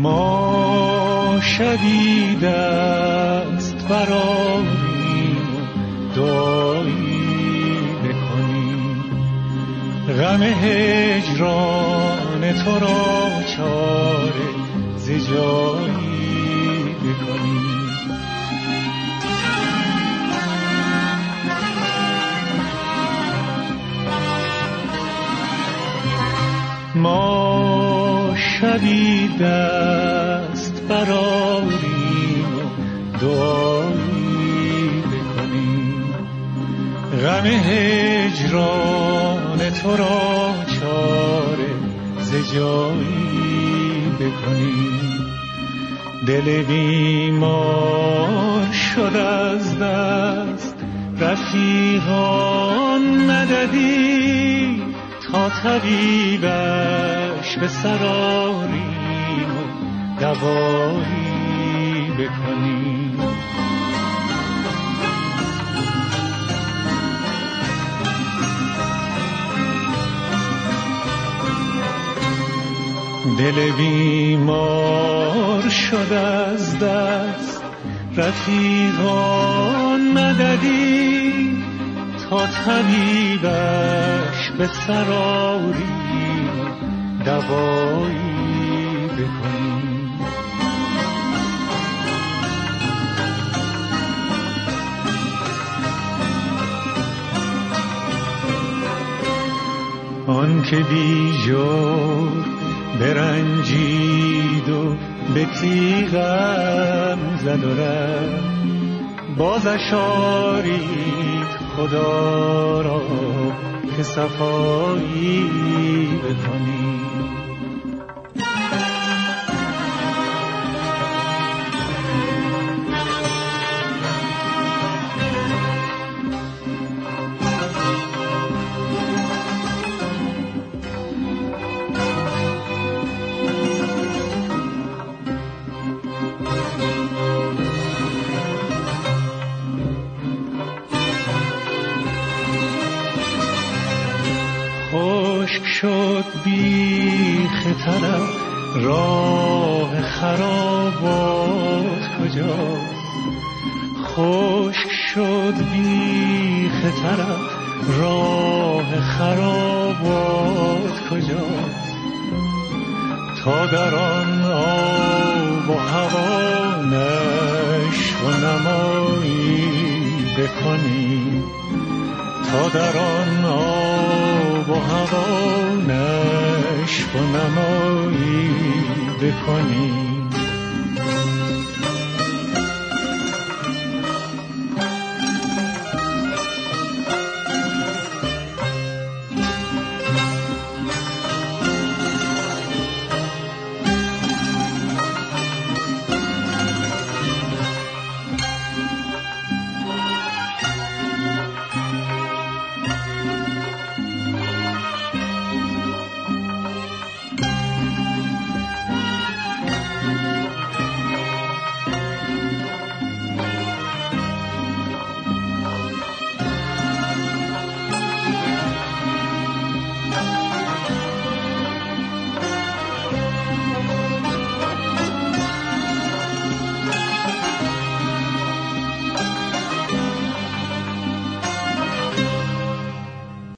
ما شبی دست برآریم و دعایی بکنیم، غم هجران تو را چاره ز جایی بکنیم. ما شبی دست برآریم و دعایی بکنیم، غم هجران تو را چاره ز جایی بکنیم. دل بیمار شد از دست رفیقان مددی، تا طبیبش به سر آریم و دوایی بکنیم. دل بیمار شد از دست رفیقان مددی، تا طبیبش به سر آریم و دوایی بکنیم. آن که بی جور برنجید و به تیغم زد و رفت، بازش آرید خدا را که صفایی بکنیم. خشک شد بیخ طرف راه خرابات کجاست، خشک شد بیخ طرف راه خرابات کجاست، تا در آن آب و هوا نشو و نمایی بکنیم، تا در آن آب و هوا نشو و نمایی بکنیم.